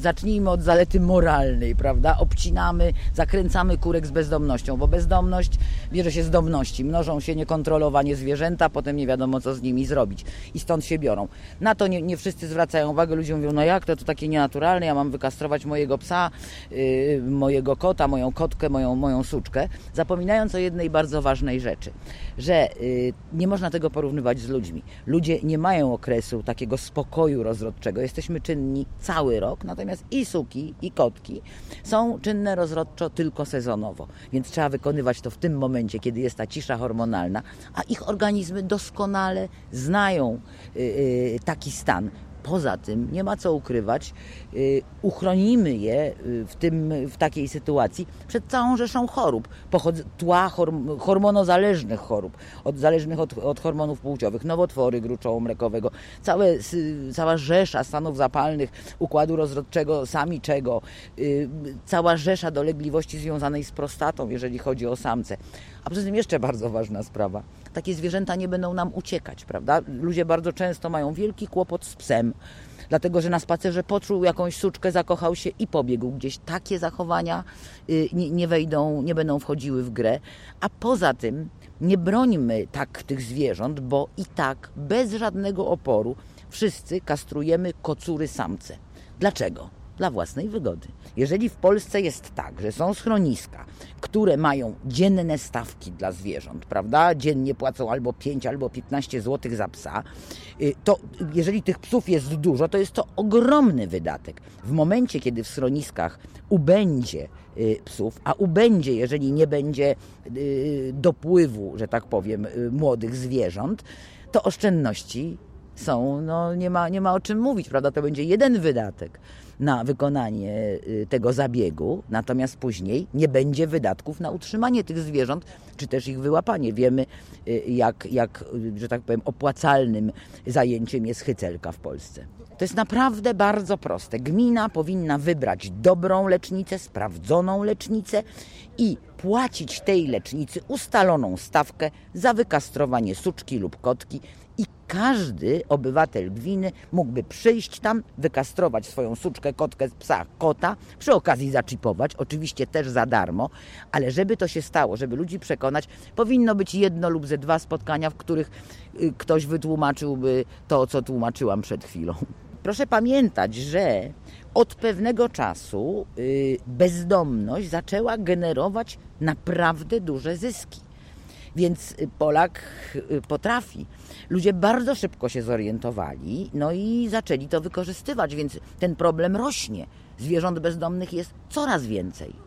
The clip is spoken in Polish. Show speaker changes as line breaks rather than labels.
zacznijmy od zalety moralnej, prawda? Obcinamy, zakręcamy kurek z bezdomnością, bo bezdomność bierze się z domności. Mnożą się niekontrolowanie zwierzęta, potem nie wiadomo, co z nimi zrobić. I stąd się biorą. Na to nie wszyscy zwracają uwagę. Ludzie mówią, no jak to takie nienaturalne, ja mam wykastrować mojego psa, mojego kota, moją kotkę, moją suczkę, zapominając o jednej bardzo ważnej rzeczy, że nie można tego porównywać z ludźmi. Ludzie nie mają okresu takiego spokoju rozrodczego. Jesteśmy czynni cały rok, natomiast i suki, i kotki są czynne rozrodczo tylko sezonowo. Więc trzeba wykonywać to w tym momencie, kiedy jest ta cisza hormonalna, a ich organizmy doskonale znają taki stan. Poza tym, nie ma co ukrywać, uchronimy je w takiej sytuacji przed całą rzeszą chorób, hormonozależnych chorób, zależnych od hormonów płciowych, nowotwory gruczołomlekowego, cała rzesza stanów zapalnych układu rozrodczego samiczego, cała rzesza dolegliwości związanej z prostatą, jeżeli chodzi o samce. A poza tym jeszcze bardzo ważna sprawa. Takie zwierzęta nie będą nam uciekać, prawda? Ludzie bardzo często mają wielki kłopot z psem, dlatego że na spacerze poczuł jakąś suczkę, zakochał się i pobiegł gdzieś. Takie zachowania nie będą wchodziły w grę. A poza tym nie brońmy tak tych zwierząt, bo i tak bez żadnego oporu wszyscy kastrujemy kocury samce. Dlaczego? Dla własnej wygody. Jeżeli w Polsce jest tak, że są schroniska, które mają dzienne stawki dla zwierząt, prawda? Dziennie płacą albo 5, albo 15 zł za psa, to jeżeli tych psów jest dużo, to jest to ogromny wydatek. W momencie, kiedy w schroniskach ubędzie psów, a ubędzie, jeżeli nie będzie dopływu, że tak powiem, młodych zwierząt, to oszczędności są, nie ma o czym mówić, prawda? To będzie jeden wydatek na wykonanie tego zabiegu, natomiast później nie będzie wydatków na utrzymanie tych zwierząt, czy też ich wyłapanie. Wiemy, jak że tak powiem, opłacalnym zajęciem jest hycelka w Polsce. To jest naprawdę bardzo proste. Gmina powinna wybrać dobrą lecznicę, sprawdzoną lecznicę i płacić tej lecznicy ustaloną stawkę za wykastrowanie suczki lub kotki i każdy obywatel gminy mógłby przyjść tam, wykastrować swoją suczkę, kotkę, psa, kota, przy okazji zaczipować, oczywiście też za darmo, ale żeby to się stało, żeby ludzi przekonać, powinno być 1 lub 2 spotkania, w których ktoś wytłumaczyłby to, co tłumaczyłam przed chwilą. Proszę pamiętać, że od pewnego czasu bezdomność zaczęła generować naprawdę duże zyski. Więc Polak potrafi. Ludzie bardzo szybko się zorientowali, i zaczęli to wykorzystywać, więc ten problem rośnie. Zwierząt bezdomnych jest coraz więcej.